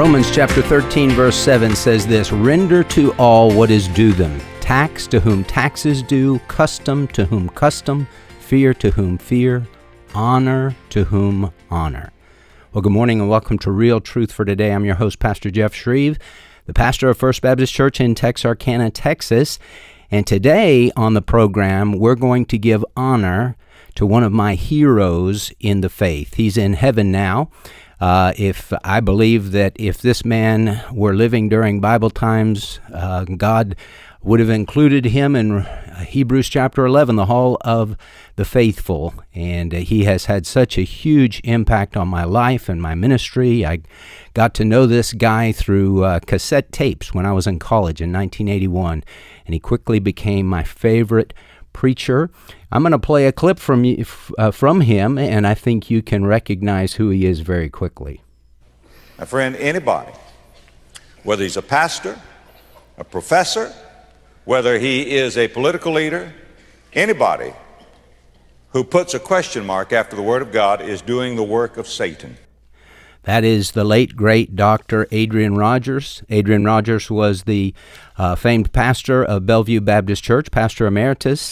Romans chapter 13, verse 7 says this, "Render to all what is due them. Tax to whom tax is due, custom to whom custom, fear to whom fear, honor to whom honor." Well, good morning and welcome to Real Truth for Today. I'm your host, Pastor Jeff Shreve, the pastor of First Baptist Church in Texarkana, Texas. And today on the program, we're going to give honor to one of my heroes in the faith. He's in heaven now. If I believe that if this man were living during Bible times, God would have included him in Hebrews chapter 11, the Hall of the Faithful. And he has had such a huge impact on my life and my ministry. I got to know this guy through cassette tapes when I was in college in 1981, and he quickly became my favorite preacher. I'm going to play a clip from him, and I think you can recognize who he is very quickly. My friend, anybody, whether he's a pastor, a professor, whether he is a political leader, anybody who puts a question mark after the Word of God is doing the work of Satan. That is the late, great Dr. Adrian Rogers. Adrian Rogers was the famed pastor of Bellevue Baptist Church, pastor emeritus,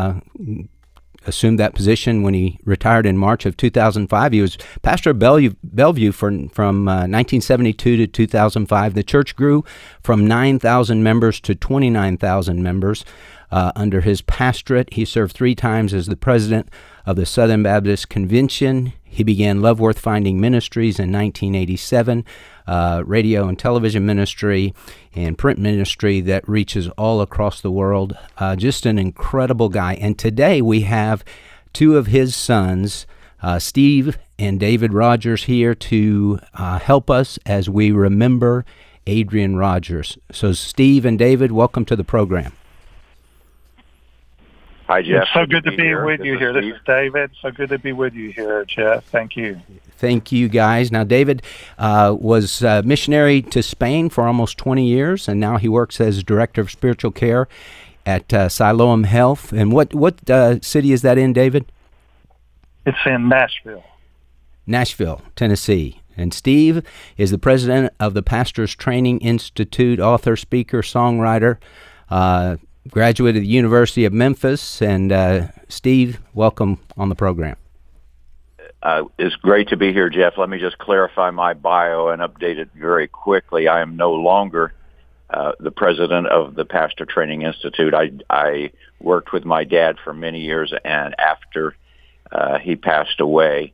assumed that position when he retired in March of 2005. He was pastor of Bellevue from 1972 to 2005. The church grew from 9,000 members to 29,000 members under his pastorate. He served 3 times as the president of the Southern Baptist Convention. He began Love Worth Finding Ministries in 1987, radio and television ministry and print ministry that reaches all across the world. Just an incredible guy. And today we have 2 of his sons, Steve and David Rogers, here to help us as we remember Adrian Rogers. So Steve and David, welcome to the program. Hi, Jeff. It's so good to be with you here. This is David. So good to be with you here, Jeff. Thank you. Thank you, guys. Now, David was missionary to Spain for almost 20 years, and now he works as Director of Spiritual Care at Siloam Health. And what city is that in, David? It's in Nashville. Nashville, Tennessee. And Steve is the president of the Pastors Training Institute, author, speaker, songwriter, graduate of the University of Memphis. And Steve, welcome on the program. It's great to be here, Jeff. Let me just clarify my bio and update it very quickly. I am no longer the president of the Pastor Training Institute. I worked with my dad for many years, and after he passed away,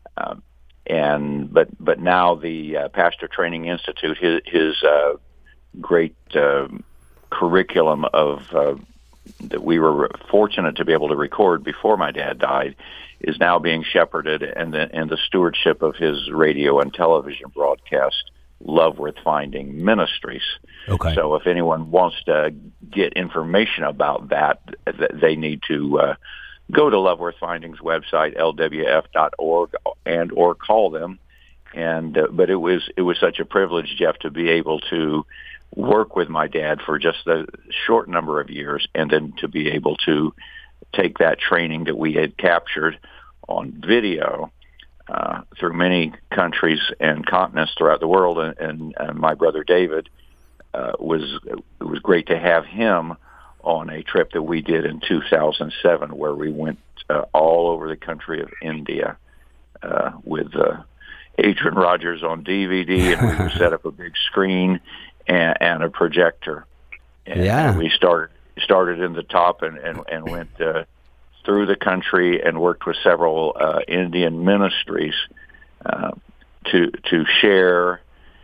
but now the Pastor Training Institute, his great curriculum of that we were fortunate to be able to record before my dad died is now being shepherded, and the stewardship of his radio and television broadcast, Love Worth Finding Ministries. Okay. So if anyone wants to get information about that, they need to go to Love Worth Finding's website, lwf.org, and or call them. And but it was such a privilege, Jeff, to be able to work with my dad for just a short number of years, and then to be able to take that training that we had captured on video through many countries and continents throughout the world. And my brother David, it was great to have him on a trip that we did in 2007, where we went all over the country of India with Adrian Rogers on DVD, and we set up a big screen and a projector. And we started in the top and went through the country and worked with several Indian ministries to share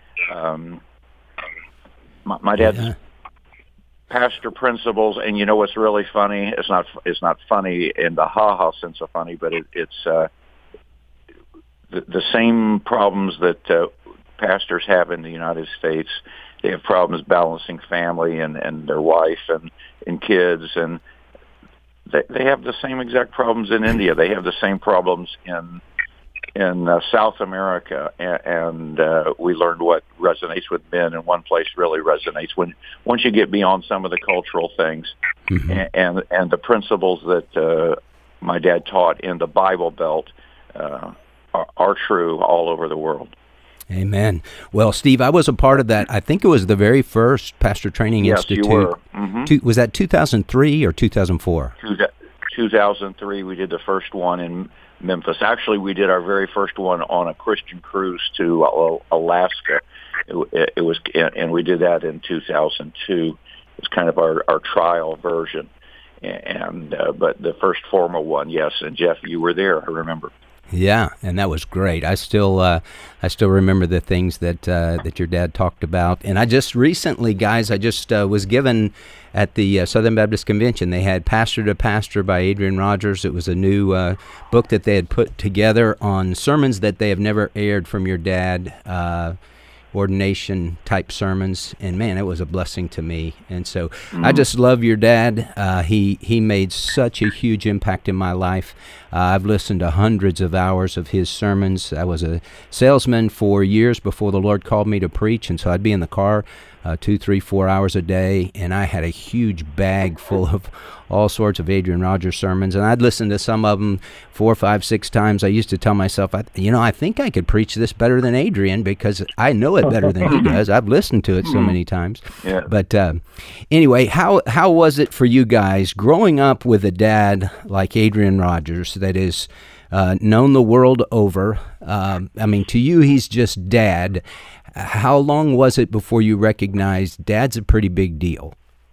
my dad's pastor principles. And you know what's really funny? It's not funny in the ha-ha sense of funny, but it's the same problems that pastors have in the United States. They have problems balancing family and their wife and kids, and they have the same exact problems in India. They have the same problems in South America, and we learned what resonates with men in one place really resonates once you get beyond some of the cultural things, mm-hmm. and the principles that my dad taught in the Bible Belt are true all over the world. Amen. Well, Steve, I was a part of that. I think it was the very first Pastor Training Institute. Yes, you were. Mm-hmm. Was that 2003 or 2004? 2003, we did the first one in Memphis. Actually, we did our very first one on a Christian cruise to Alaska. It was, and we did that in 2002. It's kind of our trial version. And but the first formal one, yes. And Jeff, you were there, I remember. Yeah, and that was great. I still remember the things that your dad talked about. And I just recently, guys, was given at the Southern Baptist Convention. They had Pastor to Pastor by Adrian Rogers. It was a new book that they had put together on sermons that they have never aired from your dad, ordination type sermons, and man, it was a blessing to me. And so I just love your dad. He made such a huge impact in my life. I've listened to hundreds of hours of his sermons. I was a salesman for years before the Lord called me to preach, and so I'd be in the car 2, 3, 4 hours a day, and I had a huge bag full of all sorts of Adrian Rogers sermons, and I'd listen to some of them 4, 5, 6 times. I used to tell myself, I think I could preach this better than Adrian because I know it better than he does. I've listened to it so many times. Yeah. But anyway, how was it for you guys growing up with a dad like Adrian Rogers that is known the world over? To you, he's just Dad. How long was it before you recognized Dad's a pretty big deal?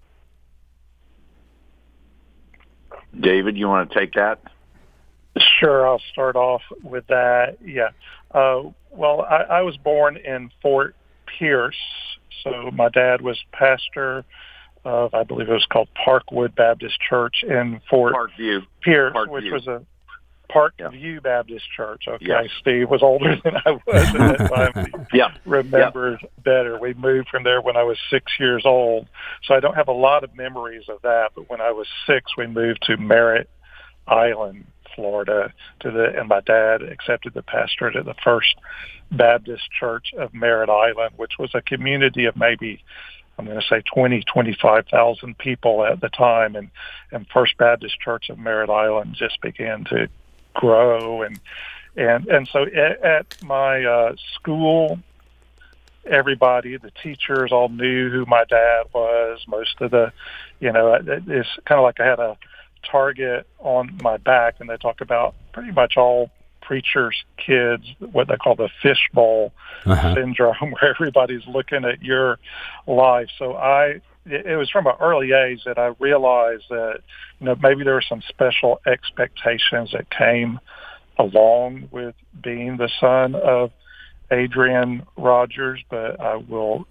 David, you want to take that? Sure, I'll start off with that. Yeah. Well, I was born in Fort Pierce, so my dad was pastor of, I believe it was called Parkwood Baptist Church in Fort Pierce, which was a Parkview Baptist Church. Okay, yeah. Steve was older than I was at that time. He remembers better. We moved from there when I was 6 years old, so I don't have a lot of memories of that. But when I was 6, we moved to Merritt Island, Florida, and my dad accepted the pastorate at the First Baptist Church of Merritt Island, which was a community of maybe, I'm going to say 25,000 people at the time, and First Baptist Church of Merritt Island just began to grow, and so at my school, everybody, the teachers all knew who my dad was. Most of it's kind of like I had a target on my back, and they talk about pretty much all preachers' kids, what they call the fishbowl syndrome, where everybody's looking at your life. So it was from an early age that I realized that, maybe there were some special expectations that came along with being the son of Adrian Rogers, but I will,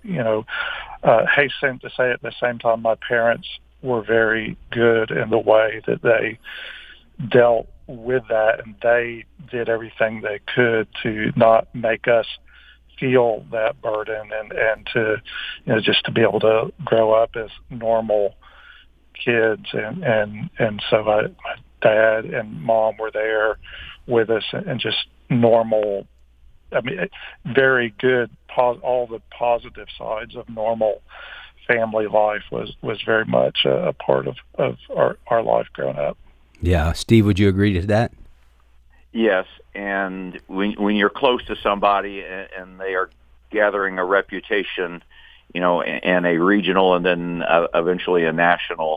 hasten to say at the same time, my parents were very good in the way that they dealt with that, and they did everything they could to not make us feel that burden, and to, just to be able to grow up as normal kids. And so my dad and mom were there with us, and just normal, very good, all the positive sides of normal family life was very much a part of our life growing up. Yeah. Steve, would you agree to that? Yes, and when you're close to somebody and they are gathering a reputation, and a regional and then eventually a national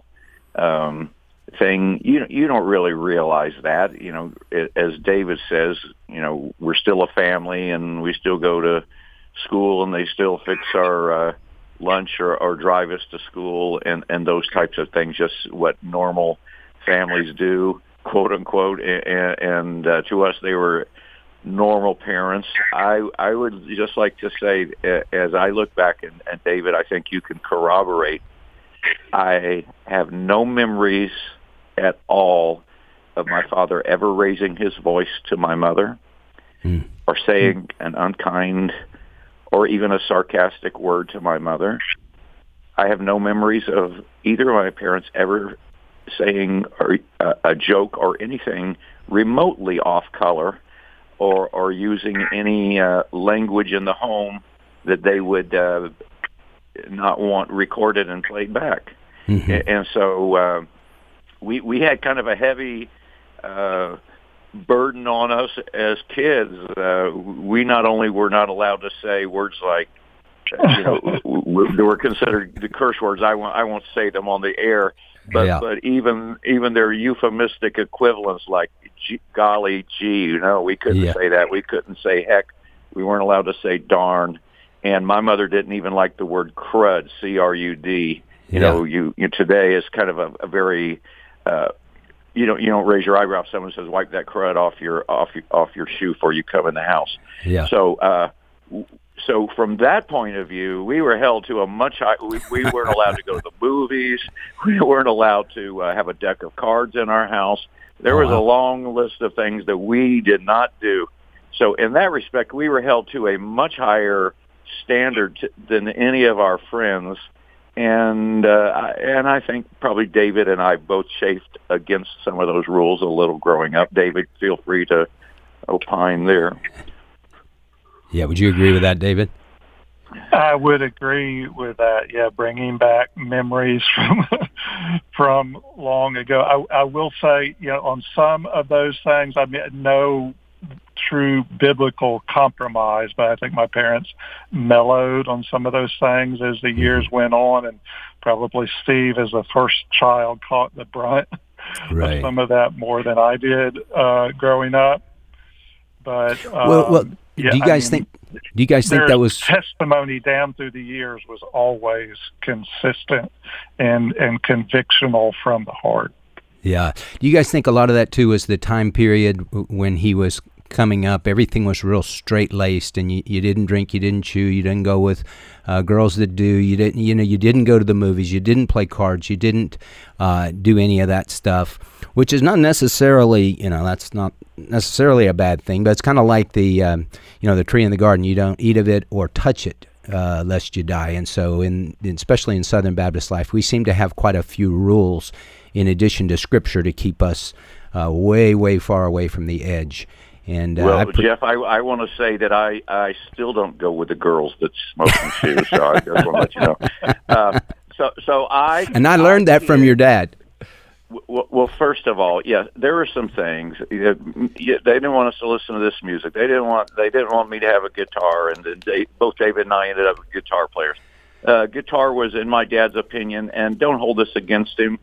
thing, you don't really realize that. As David says, we're still a family, and we still go to school, and they still fix our lunch or drive us to school, and those types of things, just what normal families do, quote unquote, and to us they were normal parents. I would just like to say, as I look back, and David, I think you can corroborate, I have no memories at all of my father ever raising his voice to my mother or saying an unkind or even a sarcastic word to my mother. I have no memories of either of my parents ever saying a joke or anything remotely off color, or using any language in the home that they would not want recorded and played back. And so we had kind of a heavy burden on us as kids. We not only were not allowed to say words like, they were considered the curse words. I won't say them on the air, but even their euphemistic equivalents like golly gee, we couldn't say that. We couldn't say heck. We weren't allowed to say darn. And my mother didn't even like the word crud, C-R-U-D. You today is kind of a very you don't raise your eyebrow if someone says wipe that crud off your shoe before you come in the house. Yeah. So from that point of view, we were held to a much high. We weren't allowed to go to the movies. We weren't allowed to have a deck of cards in our house. There was a long list of things that we did not do. So in that respect, we were held to a much higher standard than any of our friends. And I think probably David and I both chafed against some of those rules a little growing up. David, feel free to opine there. Yeah, would you agree with that, David? I would agree with that. Yeah, bringing back memories from long ago. I will say, on some of those things, I mean, no true biblical compromise, but I think my parents mellowed on some of those things as the years went on, and probably Steve, as the first child, caught the brunt of some of that more than I did growing up. But do you guys think that was testimony down through the years was always consistent and convictional from the heart? Yeah. Do you guys think a lot of that too was the time period when he was coming up? Everything was real straight-laced, and you didn't drink, you didn't chew, you didn't go with girls that do, you didn't go to the movies, you didn't play cards, you didn't do any of that stuff, which is not necessarily, that's not necessarily a bad thing, but it's kind of like the the tree in the garden. You don't eat of it or touch it lest you die. And so especially in Southern Baptist life, we seem to have quite a few rules in addition to Scripture to keep us way, way far away from the edge. And Jeff, I want to say that I still don't go with the girls that smoke and chew, so I just want to let you know. I learned that from your dad. Well, first of all, there were some things. They didn't want us to listen to this music. They didn't want me to have a guitar, and both David and I ended up guitar players. Guitar was, in my dad's opinion, and don't hold this against him,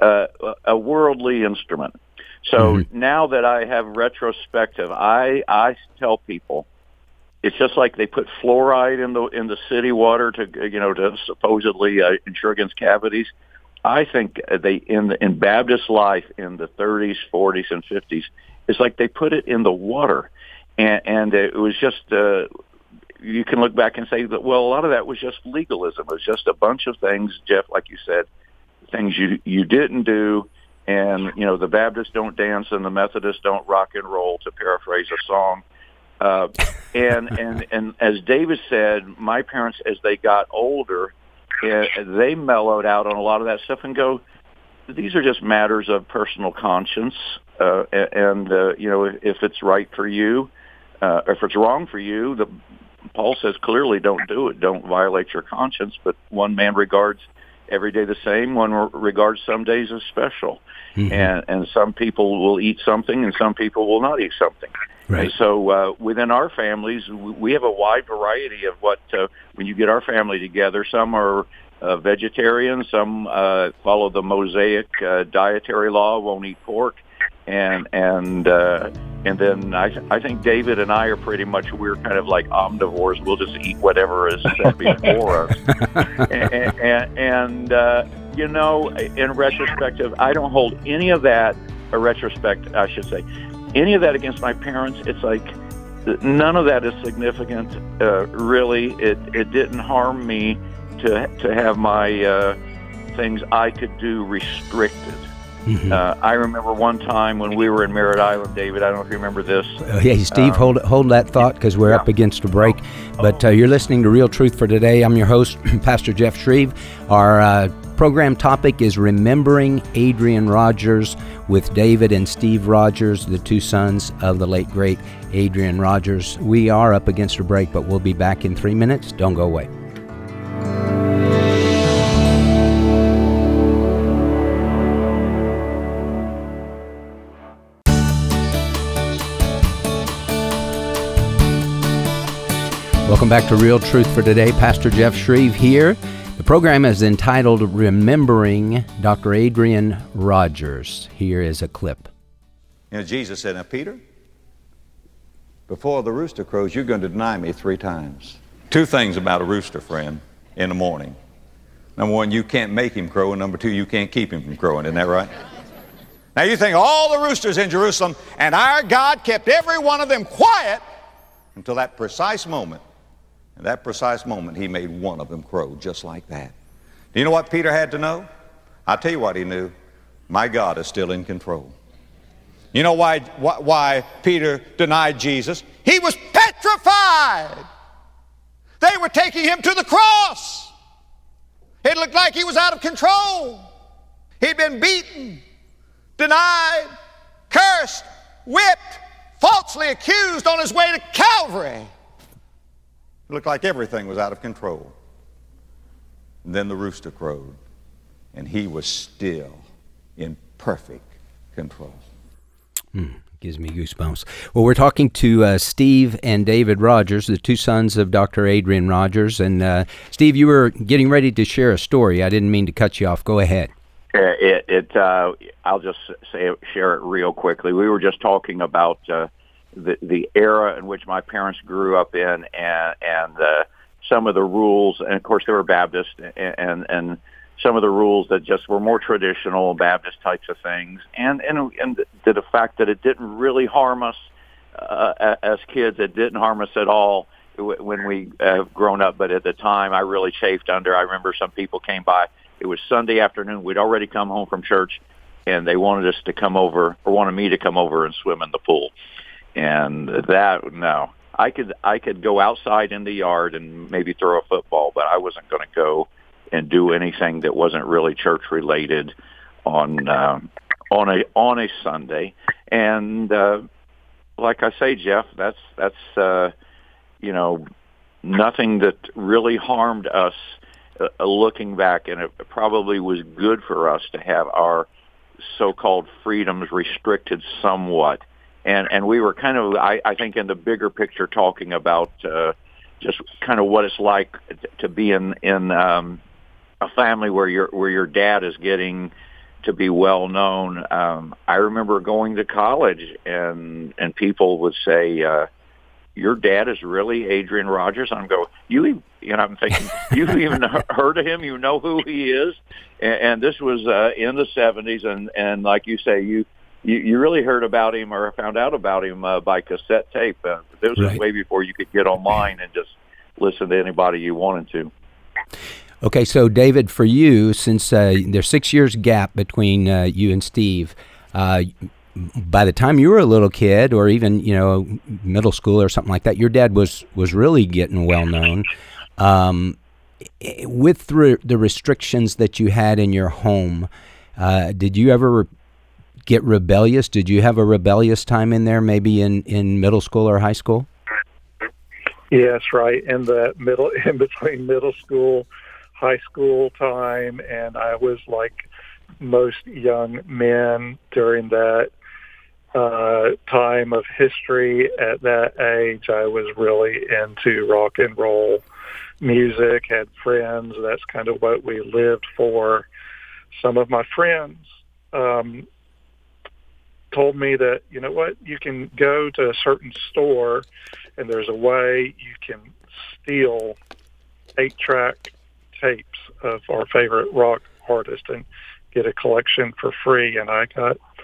a worldly instrument. So now that I have retrospective, I tell people it's just like they put fluoride in the city water to supposedly insure against cavities. I think in Baptist life in the 30s, 40s, and 50s, it's like they put it in the water, and it was just. You can look back and say that, well, a lot of that was just legalism. It was just a bunch of things, Jeff, like you said, things you didn't do. And, the Baptists don't dance and the Methodists don't rock and roll, to paraphrase a song. And as David said, my parents, as they got older, they mellowed out on a lot of that stuff and go, these are just matters of personal conscience. If it's right for you, if it's wrong for you, Paul says clearly don't do it. Don't violate your conscience. But one man regards every day the same. One regards some days as special. Mm-hmm. And some people will eat something and some people will not eat something. Right. And so within our families, we have a wide variety of what, when you get our family together, some are vegetarian, some follow the Mosaic dietary law, won't eat pork. And then I think David and I are pretty much, we're kind of like omnivores. We'll just eat whatever is set before us. In retrospective, I don't hold any of that, any of that against my parents. It's like none of that is significant, really. It didn't harm me to have my things I could do restricted. Mm-hmm. I remember one time when we were in Merritt Island, David, I don't know if you remember this. Steve, hold that thought because we're up against a break. But you're listening to Real Truth for Today. I'm your host, Pastor Jeff Shreve. Our program topic is Remembering Adrian Rogers with David and Steve Rogers, the two sons of the late, great Adrian Rogers. We are up against a break, but we'll be back in 3 minutes. Don't go away. Welcome back to Real Truth for Today. Pastor Jeff Shreve here. The program is entitled Remembering Dr. Adrian Rogers. Here is a clip. You know, Jesus said, now, Peter, before the rooster crows, you're going to deny me 3 times. 2 things about a rooster, friend, in the morning. Number 1, you can't make him crow, and number 2, you can't keep him from crowing. Isn't that right? Now, you think all the roosters in Jerusalem, and our God kept every one of them quiet until that precise moment. And that precise moment, he made one of them crow just like that. Do you know what Peter had to know? I'll tell you what he knew. My God is still in control. You know why Peter denied Jesus? He was petrified. They were taking him to the cross. It looked like he was out of control. He'd been beaten, denied, cursed, whipped, falsely accused on his way to Calvary. It looked like everything was out of control. And then the rooster crowed, and he was still in perfect control. Gives me goosebumps. Well, we're talking to Steve and David Rogers, the 2 sons of Dr. Adrian Rogers. And Steve, you were getting ready to share a story. I didn't mean to cut you off. Go ahead. I'll just share it real quickly. We were just talking about the era in which my parents grew up in, and some of the rules, and of course they were Baptist, and some of the rules that just were more traditional Baptist types of things, and the fact that it didn't really harm us as kids. It didn't harm us at all when we have grown up, but at the time I really chafed under. I remember some people came by. It was Sunday afternoon. We'd already come home from church, and they wanted us to come over, or wanted me to come over and swim in the pool. And I could go outside in the yard and maybe throw a football, but I wasn't going to go and do anything that wasn't really church related on a Sunday. And like I say, Jeff, that's nothing that really harmed us. Looking back, and it probably was good for us to have our so-called freedoms restricted somewhat. And we were kind of, I think, in the bigger picture, talking about just kind of what it's like to be in a family where your dad is getting to be well known. I remember going to college, and people would say, "Your dad is really Adrian Rogers." I'm going, I'm thinking, you've even heard of him? You know who he is? And this was in the 70s, and like you say, you really heard about him or found out about him by cassette tape. This was way before you could get online and just listen to anybody you wanted to. Okay, so David, for you, since there's 6 years gap between you and Steve, by the time you were a little kid, or even middle school or something like that, your dad was really getting well known. With the restrictions that you had in your home, did you ever get rebellious? Did you have a rebellious time in there, maybe in middle school or high school? Yes, right. In between middle school, high school time, and I was like most young men during that time of history. At that age, I was really into rock and roll music, had friends. That's kind of what we lived for. Some of my friends told me that, you know what, you can go to a certain store and there's a way you can steal 8-track tapes of our favorite rock artist and get a collection for free. And I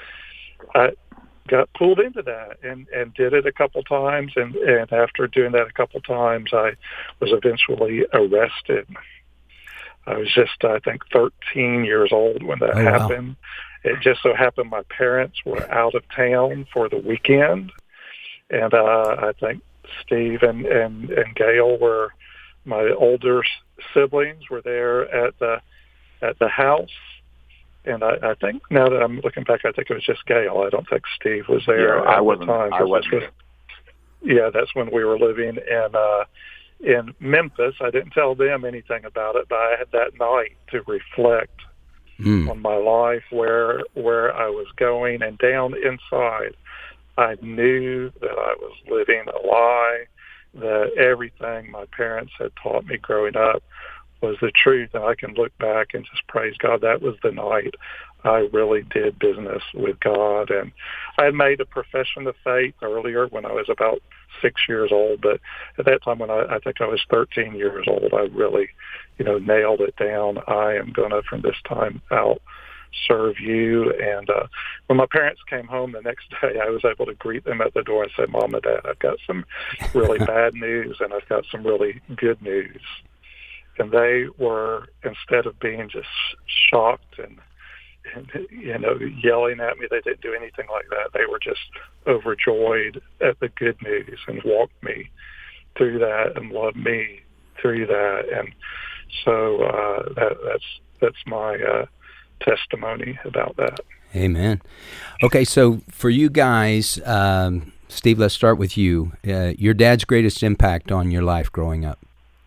got pulled into that and did it a couple times. And after doing that a couple times, I was eventually arrested. I was just, I think, 13 years old when that happened. Wow. It just so happened my parents were out of town for the weekend. And I think Steve and Gail were my older siblings, were there at the house. And I think, now that I'm looking back, I think it was just Gail. I don't think Steve was there at the time. I wasn't. Yeah, that's when we were living in Memphis. I didn't tell them anything about it, but I had that night to reflect on my life, where I was going, and down inside, I knew that I was living a lie, that everything my parents had taught me growing up was the truth. And I can look back and just praise God. That was the night I really did business with God. And I had made a profession of faith earlier when I was about 6 years old. But at that time, when I think I was 13 years old, I really, nailed it down. I am going to, from this time out, serve you. And when my parents came home the next day, I was able to greet them at the door and say, Mom and Dad, I've got some really bad news and I've got some really good news. And they were, instead of being just shocked and yelling at me, they didn't do anything like that. They were just overjoyed at the good news and walked me through that and loved me through that. And so that's my testimony about that. Amen. Okay, so for you guys, Steve, let's start with you. Your dad's greatest impact on your life growing up?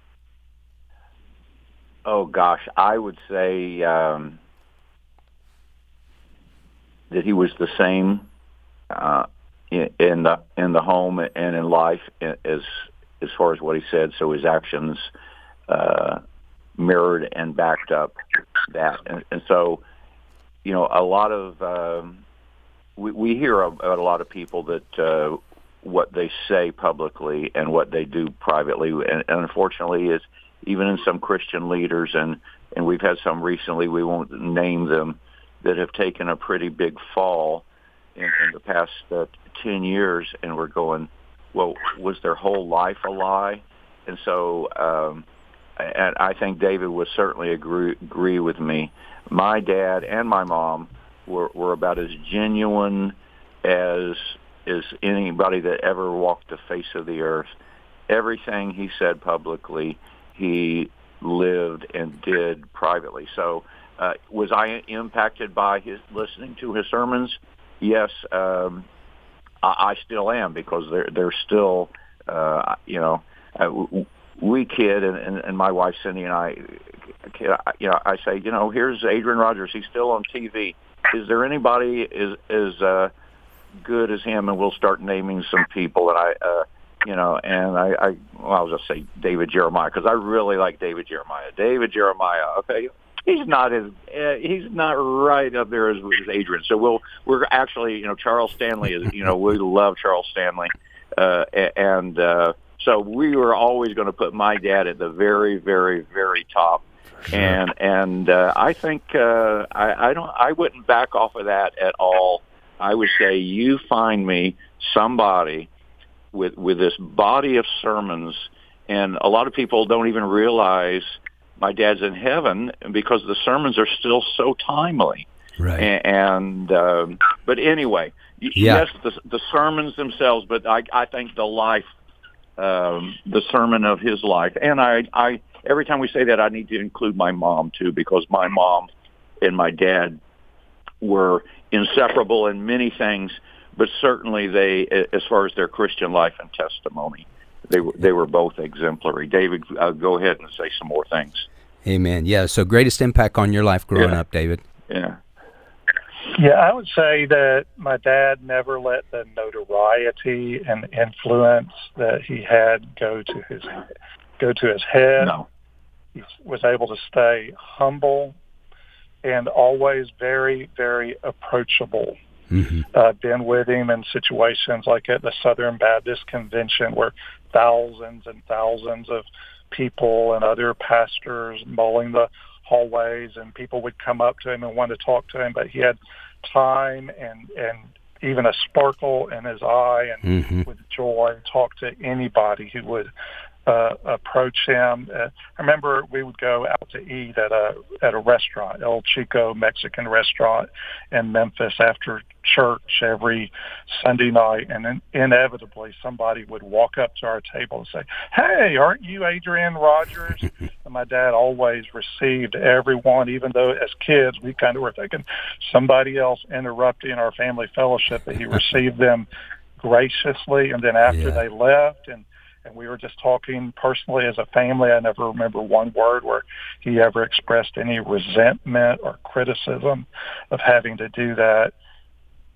Oh gosh, I would say that he was the same in the home and in life as far as what he said. So his actions mirrored and backed up that, and so a lot of we hear about a lot of people that what they say publicly and what they do privately, and unfortunately is. Even in some Christian leaders, and we've had some recently, we won't name them, that have taken a pretty big fall in the past 10 years, and we're going, well, was their whole life a lie? And so, and I think David would certainly agree with me. My dad and my mom were about as genuine as anybody that ever walked the face of the earth. Everything he said publicly, he lived and did privately. So was I impacted by his listening to his sermons? Yes, I still am, because they're still, we kid, and my wife Cindy and I say, here's Adrian Rogers. He's still on TV. Is there anybody as good as him? And we'll start naming some people. And I'll just say David Jeremiah, because I really like David Jeremiah. David Jeremiah, okay, he's not right up there as Adrian. So we're actually, Charles Stanley is, we love Charles Stanley, and so we were always going to put my dad at the very, very, very top. Sure. And I think I wouldn't back off of that at all. I would say you find me somebody with this body of sermons, and a lot of people don't even realize my dad's in heaven because the sermons are still so timely. Right. But anyway, yes, the sermons themselves, but I think the life, the sermon of his life, and I every time we say that, I need to include my mom too, because my mom and my dad were inseparable in many things. But certainly they, as far as their Christian life and testimony, they were both exemplary. David, go ahead and say some more things. Amen. Yeah, so greatest impact on your life growing up, David? Yeah, I would say that my dad never let the notoriety and influence that he had go to his head. No. He was able to stay humble and always very, very approachable. Mm-hmm. I've been with him in situations like at the Southern Baptist Convention where thousands and thousands of people and other pastors mulling the hallways, and people would come up to him and want to talk to him, but he had time and even a sparkle in his eye, and mm-hmm. with joy talk to anybody who would approach him. I remember we would go out to eat at a restaurant, El Chico Mexican restaurant in Memphis, after church every Sunday night, and inevitably somebody would walk up to our table and say, "Hey, aren't you Adrian Rogers?" And my dad always received everyone, even though as kids we kind of were thinking somebody else interrupting our family fellowship, but he received them graciously. And then after they left, and we were just talking personally as a family, I never remember one word where he ever expressed any resentment or criticism of having to do that.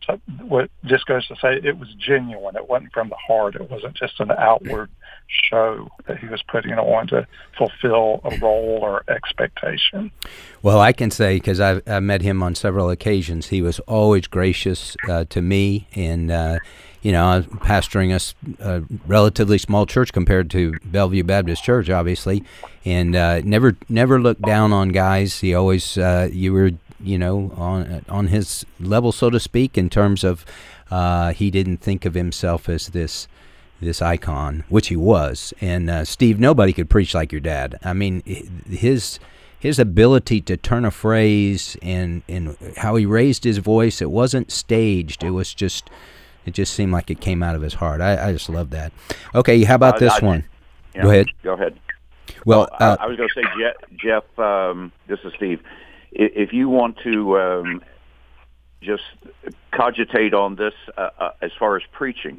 So what just goes to say it was genuine. It wasn't from the heart. It wasn't just an outward show that he was putting on to fulfill a role or expectation. Well, I can say, because I've met him on several occasions, he was always gracious to me. And, I was pastoring a relatively small church compared to Bellevue Baptist Church, obviously, and never looked down on guys. He always, you were, on his level, so to speak, in terms of he didn't think of himself as this icon, which he was. And Steve, nobody could preach like your dad. I mean, his ability to turn a phrase and how he raised his voice, it wasn't staged. It just seemed like it came out of his heart. I just love that. Okay, how about this one? Yeah, Go ahead. Go ahead. Well, I was going to say, Jeff, this is Steve. If you want to just cogitate on this as far as preaching,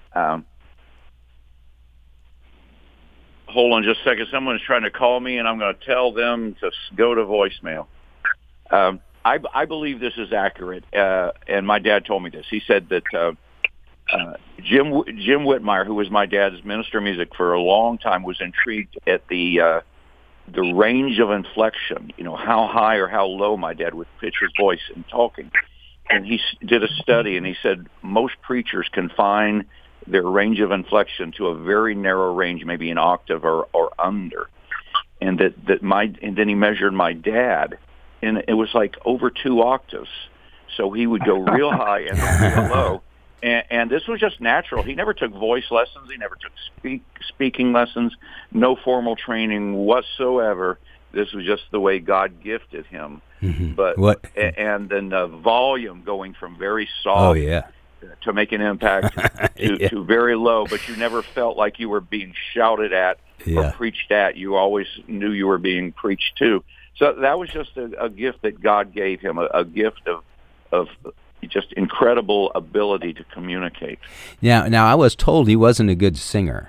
hold on just a second. Someone's trying to call me, and I'm going to tell them to go to voicemail. I believe this is accurate, and my dad told me this. He said that Jim Whitmire, who was my dad's minister of music for a long time, was intrigued at the range of inflection, how high or how low my dad would pitch his voice in talking. And he did a study, and he said most preachers confine their range of inflection to a very narrow range, maybe an octave or under. And and then he measured my dad, and it was like over 2 octaves. So he would go real high and then real low. And this was just natural. He never took voice lessons. He never took speaking lessons. No formal training whatsoever. This was just the way God gifted him. Mm-hmm. But and then the volume going from very soft to make an impact to very low. But you never felt like you were being shouted at or preached at. You always knew you were being preached to. So that was just a gift that God gave him, a gift of just incredible ability to communicate. Now I was told he wasn't a good singer.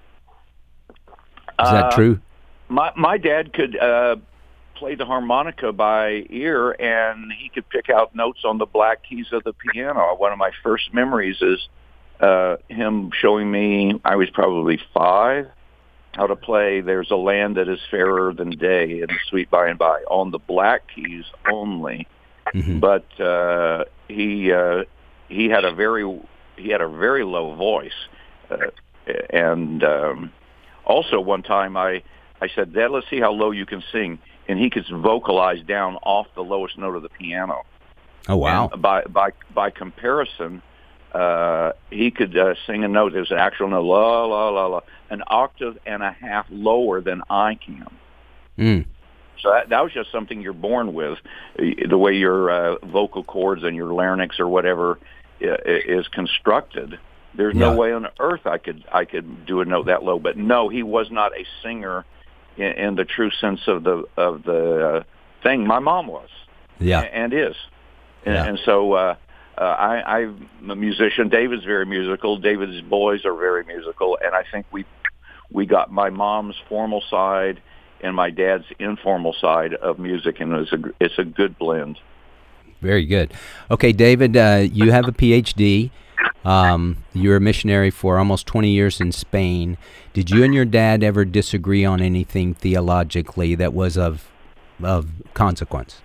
Is that true? My dad could play the harmonica by ear, and he could pick out notes on the black keys of the piano. One of my first memories is him showing me, I was probably 5, how to play "There's a Land That Is Fairer Than Day" and "Sweet By and By" on the black keys only. Mm-hmm. But he had a very low voice, and also one time I said, "Dad, let's see how low you can sing," and he could vocalize down off the lowest note of the piano. Oh wow! And by comparison, he could sing a note. There's an actual note, la la la la, an octave and a half lower than I can. Mm. So that was just something you're born with, the way your vocal cords and your larynx or whatever is constructed. There's no way on earth I could do a note that low. But no, he was not a singer in the true sense of the thing. My mom was, and is, and so I'm a musician. David's very musical. David's boys are very musical, and I think we got my mom's formal side and my dad's informal side of music, and it's a good blend. Very good. Okay, David, you have a PhD. You were a missionary for almost 20 years in Spain. Did you and your dad ever disagree on anything theologically that was of consequence?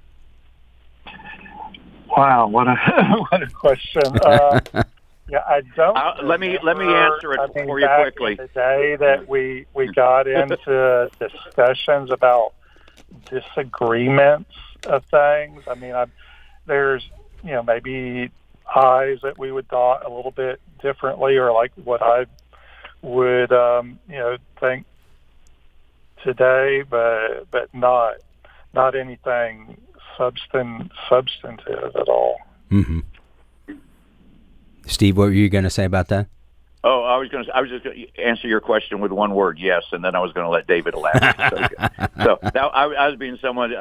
Wow, what a question. I don't. Let me answer it for you quickly. The day that we got into discussions about disagreements of things. I mean, there's maybe eyes that we would dot a little bit differently, or like what I would think today, but not anything substantive at all. Mm-hmm. Steve, what were you going to say about that? Oh, I was just going to answer your question with one word, yes, and then I was going to let David elaborate. So now I was being somewhat.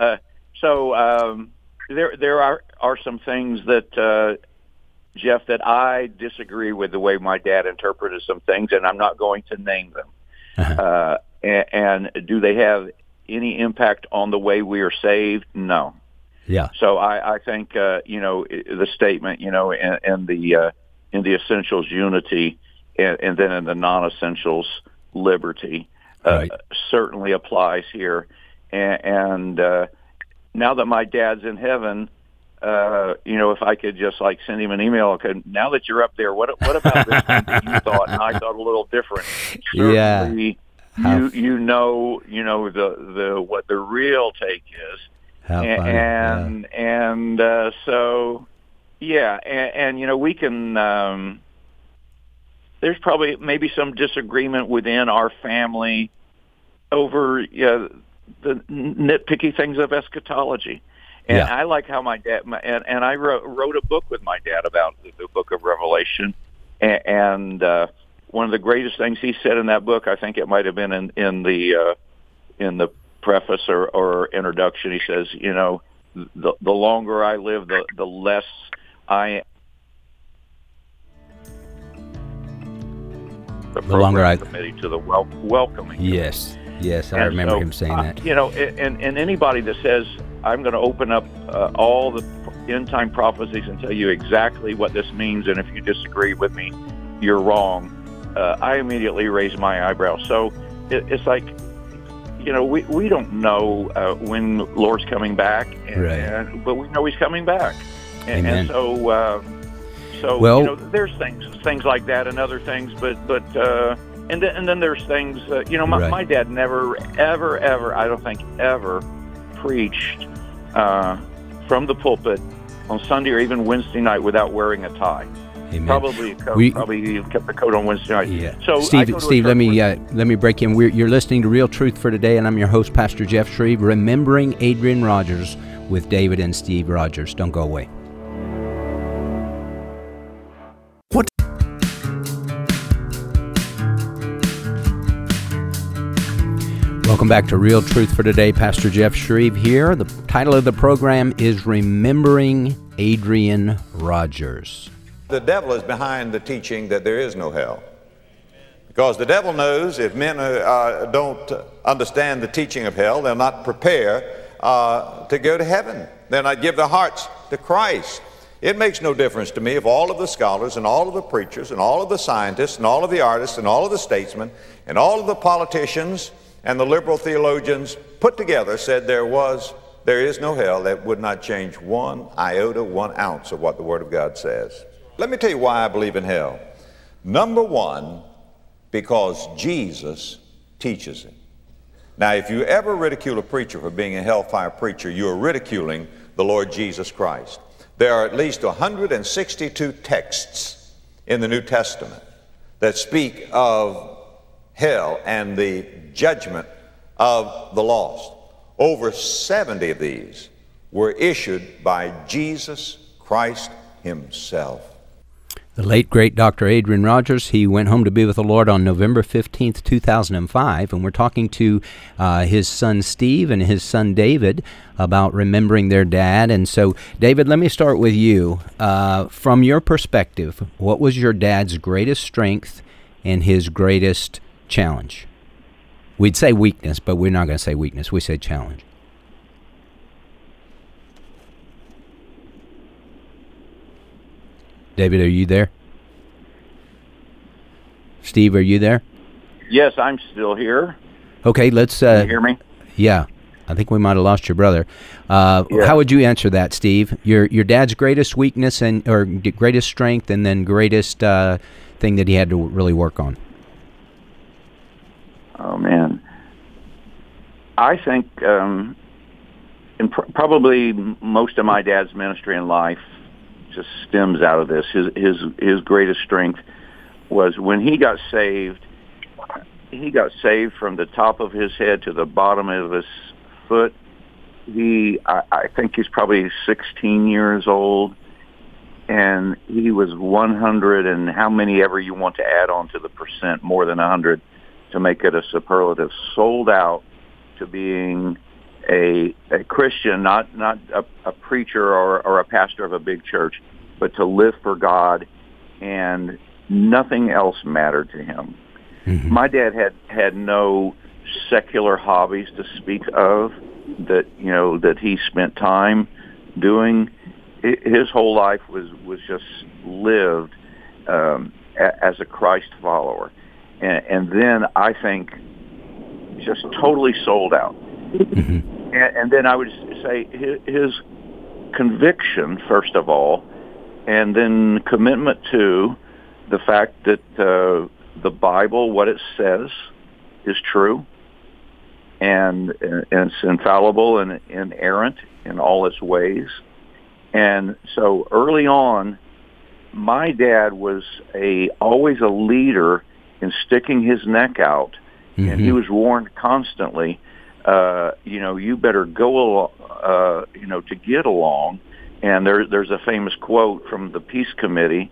There are some things that Jeff, that I disagree with the way my dad interpreted some things, and I'm not going to name them. Uh-huh. And do they have any impact on the way we are saved? No. Yeah. So I think the statement, in the essentials unity, and then in the non-essentials liberty, Right. certainly applies here. And now that my dad's in heaven, if I could just send him an email, okay, now that you're up there, what about this thing that you thought and I thought a little different? Certainly, the what the real take is. How funny. And so, we can. There's probably maybe some disagreement within our family over the nitpicky things of eschatology. And I like how my dad, and I wrote a book with my dad about the book of Revelation. And one of the greatest things he said in that book, I think it might have been in the preface or introduction, he says, the longer I live, the less I the longer I committee to the welcoming. Yes, I remember him saying that. And anybody that says I'm going to open up all the end time prophecies and tell you exactly what this means, and if you disagree with me, you're wrong. I immediately raise my eyebrow. So it's like, we don't know when Lord's coming back, but we know He's coming back. And so there's things like that and other things, but and then there's things. My dad never, ever, I don't think ever preached from the pulpit on Sunday or even Wednesday night without wearing a tie. Amen. Probably kept the coat on Wednesday night. Yeah. So Steve, let me break in. You're listening to Real Truth for Today, and I'm your host, Pastor Jeff Shreve, remembering Adrian Rogers with David and Steve Rogers. Don't go away. Welcome back to Real Truth for Today. Pastor Jeff Shreve here. The title of the program is Remembering Adrian Rogers. The devil is behind the teaching that there is no hell. Because the devil knows if men don't understand the teaching of hell, they'll not prepare to go to heaven. They'll not give their hearts to Christ. It makes no difference to me if all of the scholars and all of the preachers and all of the scientists and all of the artists and all of the statesmen and all of the politicians and the liberal theologians put together said there is no hell. That would not change one iota, 1 ounce of what the Word of God says. Let me tell you why I believe in hell. Number one, because Jesus teaches it. Now, if you ever ridicule a preacher for being a hellfire preacher, you are ridiculing the Lord Jesus Christ. There are at least 162 texts in the New Testament that speak of hell and the judgment of the lost. Over 70 of these were issued by Jesus Christ Himself. The late, great Dr. Adrian Rogers, he went home to be with the Lord on November 15th, 2005, and we're talking to his son Steve and his son David about remembering their dad. And so, David, let me start with you. From your perspective, what was your dad's greatest strength and his greatest challenge? We'd say weakness, but we're not going to say weakness. We say challenge. David, are you there? Steve, are you there? Yes, I'm still here. Okay, let's... Can you hear me? Yeah, I think we might have lost your brother. How would you answer that, Steve? Your dad's greatest weakness or greatest strength, and then greatest thing that he had to really work on? Oh, man. I think probably most of my dad's ministry in life just stems out of this. His greatest strength was when he got saved. He got saved from the top of his head to the bottom of his foot. I think he's probably 16 years old, and he was 100 and how many ever you want to add on to the percent, more than 100 to make it a superlative, sold out to being a Christian, not a preacher or a pastor of a big church, but to live for God, and nothing else mattered to him. Mm-hmm. My dad had no secular hobbies to speak of that he spent time doing. His whole life was just lived as a Christ follower, and then I think just totally sold out. Mm-hmm. And then I would say his conviction, first of all, and then commitment to the fact that the Bible, what it says, is true, and it's infallible and inerrant in all its ways. And so early on, my dad was always a leader in sticking his neck out, mm-hmm. and he was warned constantly, you better go along, to get along. And there's a famous quote from the Peace Committee,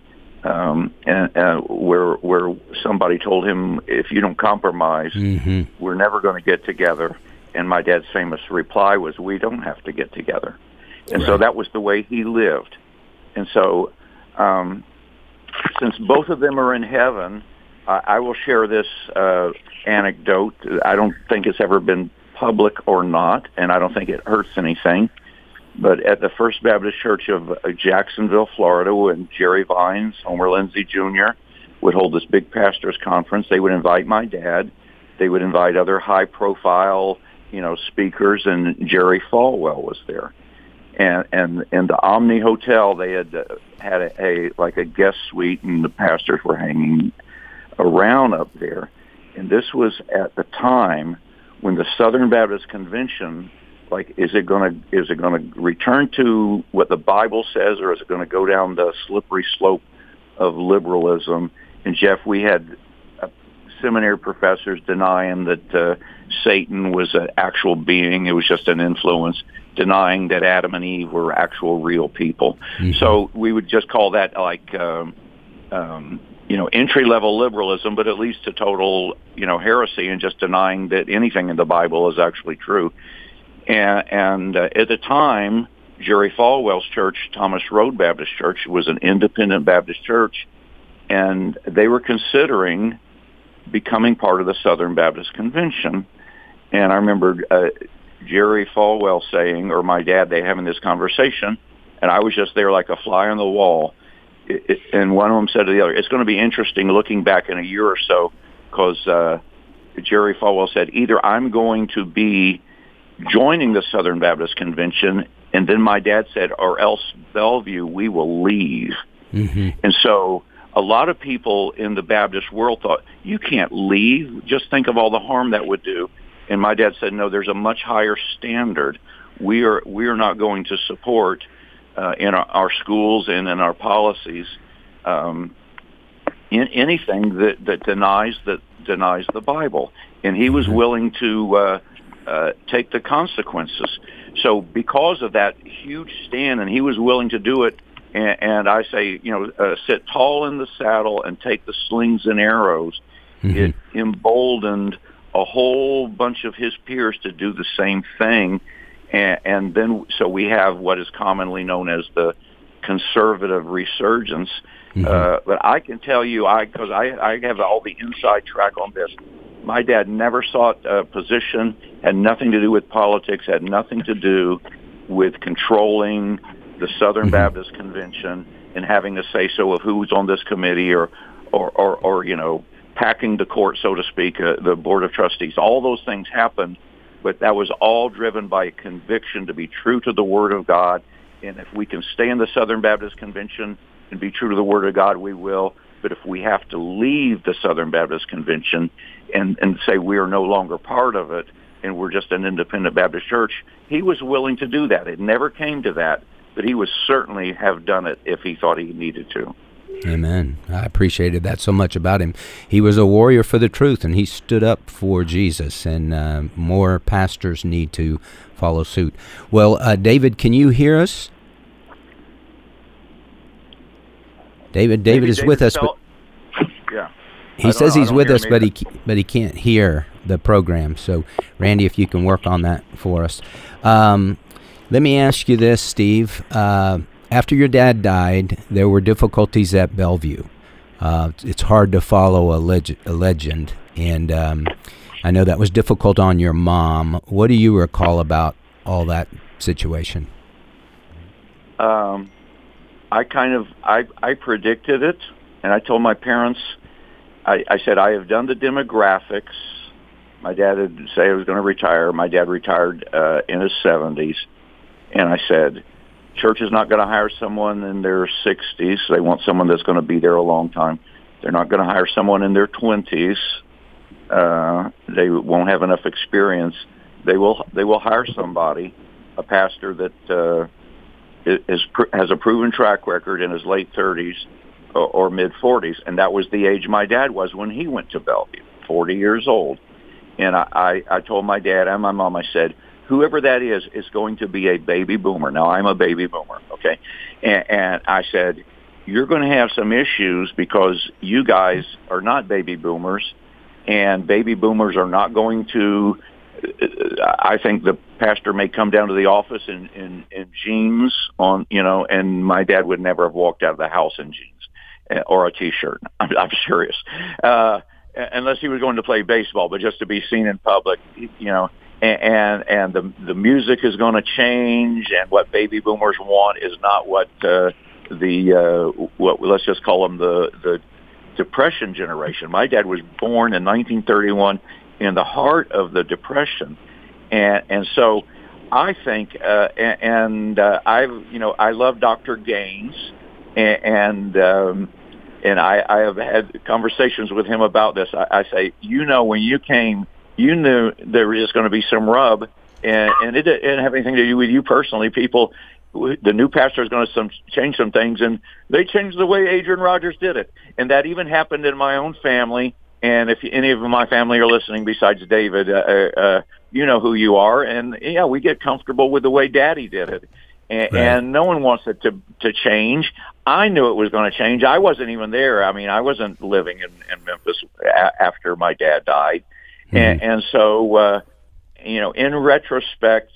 where somebody told him, if you don't compromise, mm-hmm. we're never going to get together. And my dad's famous reply was, we don't have to get together. And right. So that was the way he lived. And so since both of them are in heaven, I will share this anecdote. I don't think it's ever been public or not, and I don't think it hurts anything. But at the First Baptist Church of Jacksonville, Florida, when Jerry Vines, Homer Lindsay Jr., would hold this big pastors' conference, they would invite my dad. They would invite other high-profile, speakers, and Jerry Falwell was there. And in the Omni Hotel, they had a guest suite, and the pastors were hanging around up there. And this was at the time when the Southern Baptist Convention, is it going to return to what the Bible says, or is it going to go down the slippery slope of liberalism? And Jeff, we had seminary professors denying that Satan was an actual being; it was just an influence. Denying that Adam and Eve were actual real people. Mm-hmm. So we would just call that entry-level liberalism, but at least a total, heresy, and just denying that anything in the Bible is actually true. And at the time, Jerry Falwell's church, Thomas Road Baptist Church, was an independent Baptist church, and they were considering becoming part of the Southern Baptist Convention. And I remember Jerry Falwell saying, or my dad, they having this conversation, and I was just there like a fly on the wall. And one of them said to the other, it's going to be interesting looking back in a year or so, because Jerry Falwell said, either I'm going to be joining the Southern Baptist Convention, and then my dad said, or else Bellevue, we will leave. Mm-hmm. And so a lot of people in the Baptist world thought, you can't leave. Just think of all the harm that would do. And my dad said, no, there's a much higher standard. We are not going to support in our schools and in our policies in anything that denies the Bible. And he was willing to take the consequences. So because of that huge stand, and he was willing to do it, and I say, sit tall in the saddle and take the slings and arrows, mm-hmm. it emboldened a whole bunch of his peers to do the same thing. And then, so we have what is commonly known as the conservative resurgence. Mm-hmm. But I can tell you, because I have all the inside track on this, my dad never sought a position, had nothing to do with politics, had nothing to do with controlling the Southern mm-hmm. Baptist Convention and having the say-so of who's on this committee or packing the court, so to speak, the Board of Trustees. All those things happened, but that was all driven by a conviction to be true to the Word of God. And if we can stay in the Southern Baptist Convention and be true to the Word of God, we will. But if we have to leave the Southern Baptist Convention and say we are no longer part of it and we're just an independent Baptist church, he was willing to do that. It never came to that, but he would certainly have done it if he thought he needed to. Amen. I appreciated that so much about him. He was a warrior for the truth, and he stood up for Jesus, and more pastors need to follow suit. Well, David, can you hear us? David is with us. Yeah. He says he's with us, but he can't hear the program. So, Randy, if you can work on that for us. Let me ask you this, Steve. After your dad died, there were difficulties at Bellevue. It's hard to follow a legend, and I know that was difficult on your mom. What do you recall about all that situation? I predicted it, and I told my parents, I said, I have done the demographics. My dad had said he was going to retire. My dad retired in his 70s. And I said, church is not going to hire someone in their 60s. They want someone that's going to be there a long time. They're not going to hire someone in their 20s. They won't have enough experience. They will hire somebody, a pastor that has a proven track record in his late 30s or mid 40s. And that was the age my dad was when he went to Bellevue, 40 years old. And I told my dad and my mom, I said, whoever that is going to be a baby boomer. Now, I'm a baby boomer, okay? And I said, you're going to have some issues because you guys are not baby boomers, and baby boomers are not going to, I think the pastor may come down to the office in jeans and my dad would never have walked out of the house in jeans or a T-shirt. I'm serious. Unless he was going to play baseball, but just to be seen in public, and the music is going to change, and what baby boomers want is not what what let's just call them the Depression generation. My dad was born in 1931 in the heart of the Depression, and so I think I love Dr. Gaines, and I have had conversations with him about this. I say, when you came, you knew there was just going to be some rub, and it didn't have anything to do with you personally. The new pastor is going to change some things, and they changed the way Adrian Rogers did it. And that even happened in my own family. And if any of my family are listening besides David, you know who you are. And, yeah, we get comfortable with the way Daddy did it. And no one wants it to change. I knew it was going to change. I wasn't even there. I mean, I wasn't living in Memphis after my dad died. Mm-hmm. And so, in retrospect,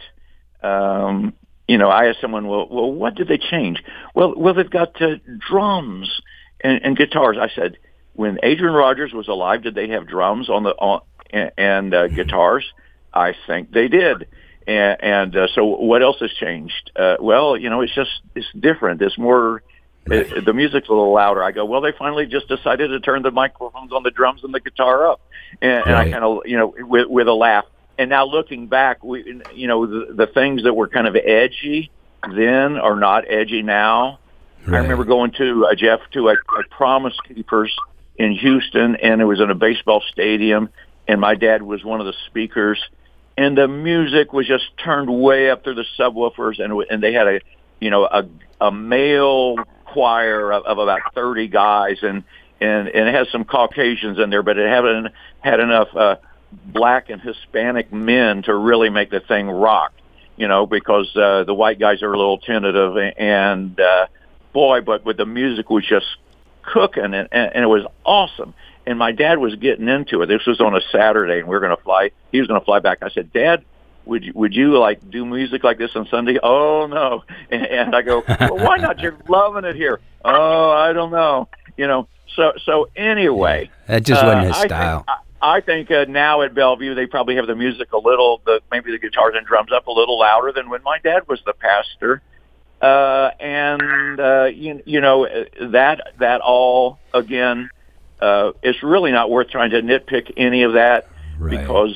I asked someone, well, what did they change? Well, they've got drums and guitars. I said, when Adrian Rogers was alive, did they have drums and guitars? I think they did. And so what else has changed? It's different. It's more, the music's a little louder. I go, well, they finally just decided to turn the microphones on the drums and the guitar up. And I kind of, with a laugh. And now looking back, the things that were kind of edgy then are not edgy now. Right. I remember going to a Promise Keepers in Houston, and it was in a baseball stadium, and my dad was one of the speakers, and the music was just turned way up through the subwoofers, and they had a male choir of about 30 guys, and it has some Caucasians in there, but it hadn't had enough Black and Hispanic men to really make the thing rock, because the white guys are a little tentative, and but the music was just cooking, and it was awesome. And my dad was getting into it. This was on a Saturday, and we were going to fly. He was going to fly back. I said, Dad, would you like do music like this on Sunday? Oh no. And I go, well, why not? You're loving it here. Oh, I don't know. So anyway, that just wasn't his style. I think now at Bellevue, they probably have the music maybe the guitars and drums up a little louder than when my dad was the pastor. That all, again, it's really not worth trying to nitpick any of that, because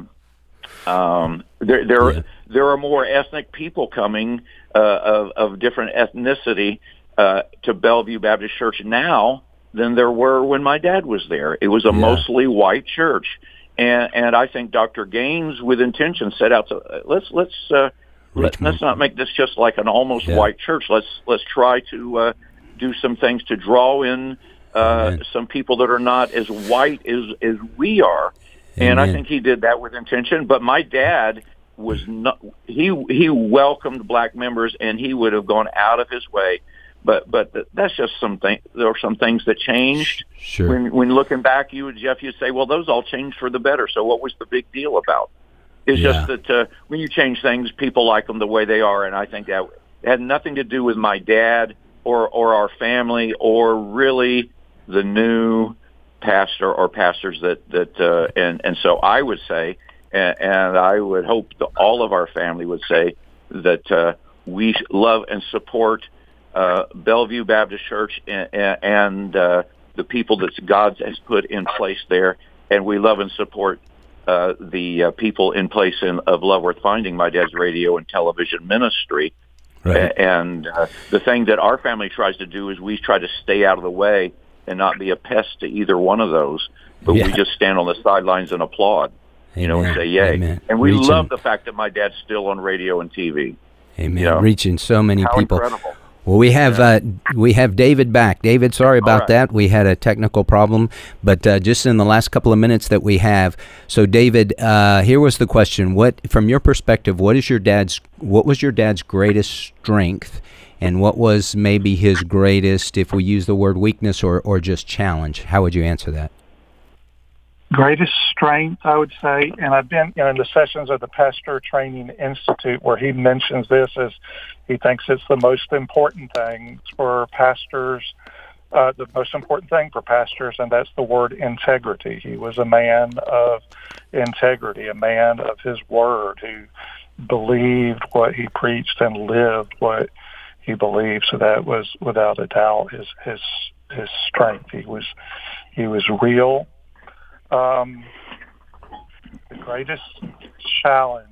there are more ethnic people coming of different ethnicity to Bellevue Baptist Church now than there were when my dad was there. It was a mostly white church, and I think Dr. Gaines, with intention, set out to let's not make this just like an almost white church. Let's try to do some things to draw in some people that are not as white as we are. Amen. And I think he did that with intention. But my dad was not. He welcomed black members, and he would have gone out of his way. But that's just something. There are some things that changed. Sure. When looking back, Jeff, you'd say, well, those all changed for the better. So what was the big deal about? It's just that when you change things, people like them the way they are, and I think that had nothing to do with my dad or our family or really the new pastor or pastors and so I would say, and I would hope that all of our family would say that we love and support Bellevue Baptist Church and the people that God has put in place there, and we love and support the people in place of Love Worth Finding, my dad's radio and television ministry. Right. And the thing that our family tries to do is we try to stay out of the way and not be a pest to either one of those, but we just stand on the sidelines and applaud, and say yay. Amen. And we love the fact that my dad's still on radio and TV. Amen. Reaching so many people. Incredible. Well, we have David back. David, sorry about that. We had a technical problem, but just in the last couple of minutes that we have. So, David, here was the question: from your perspective, what was your dad's greatest strength, and what was maybe his greatest, if we use the word weakness or just challenge? How would you answer that? Greatest strength, I would say, and I've been in the sessions of the Pastor Training Institute where he mentions this as he thinks it's the most important thing for pastors, the most important thing for pastors, and that's the word integrity. He was a man of integrity, a man of his word who believed what he preached and lived what he believed. So that was without a doubt his strength. He was real. The greatest challenge,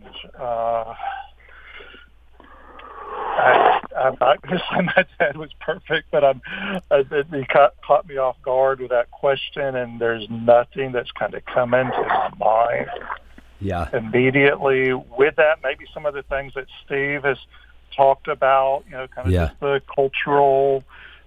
I'm not going to say my dad was perfect, but he caught me off guard with that question, and there's nothing that's kind of come into my mind immediately with that. Maybe some of the things that Steve has talked about, just the cultural,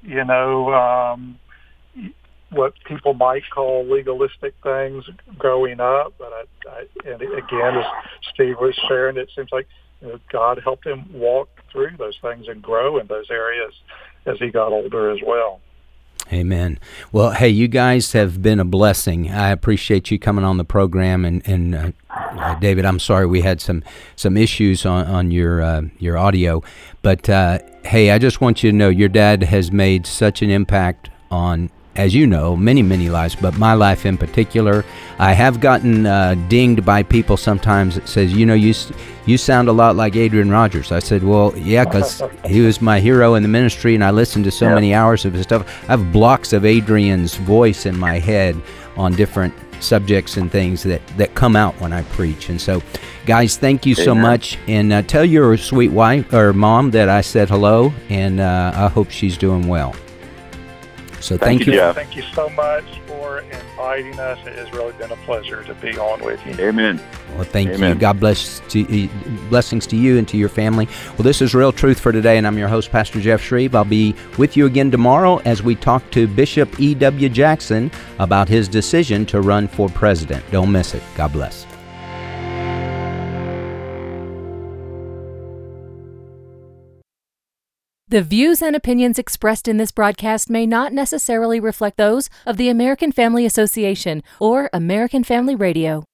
what people might call legalistic things growing up. But and again, as Steve was sharing, it seems like God helped him walk through those things and grow in those areas as he got older as well. Amen. Well, hey, you guys have been a blessing. I appreciate you coming on the program. And David, I'm sorry we had some issues on your audio. But, hey, I just want you to know your dad has made such an impact on, as you know, many, many lives, but my life in particular. I have gotten dinged by people sometimes that says, you sound a lot like Adrian Rogers. I said, well, yeah, because he was my hero in the ministry, and I listened to so many hours of his stuff. I have blocks of Adrian's voice in my head on different subjects and things that come out when I preach. And so, guys, thank you so much. And tell your sweet wife or mom that I said hello, and I hope she's doing well. So thank you. Jeff. Thank you so much for inviting us. It has really been a pleasure to be on with you. Amen. Well, thank you. God bless. Blessings to you and to your family. Well, this is Real Truth for today, and I'm your host, Pastor Jeff Shreve. I'll be with you again tomorrow as we talk to Bishop E.W. Jackson about his decision to run for president. Don't miss it. God bless. The views and opinions expressed in this broadcast may not necessarily reflect those of the American Family Association or American Family Radio.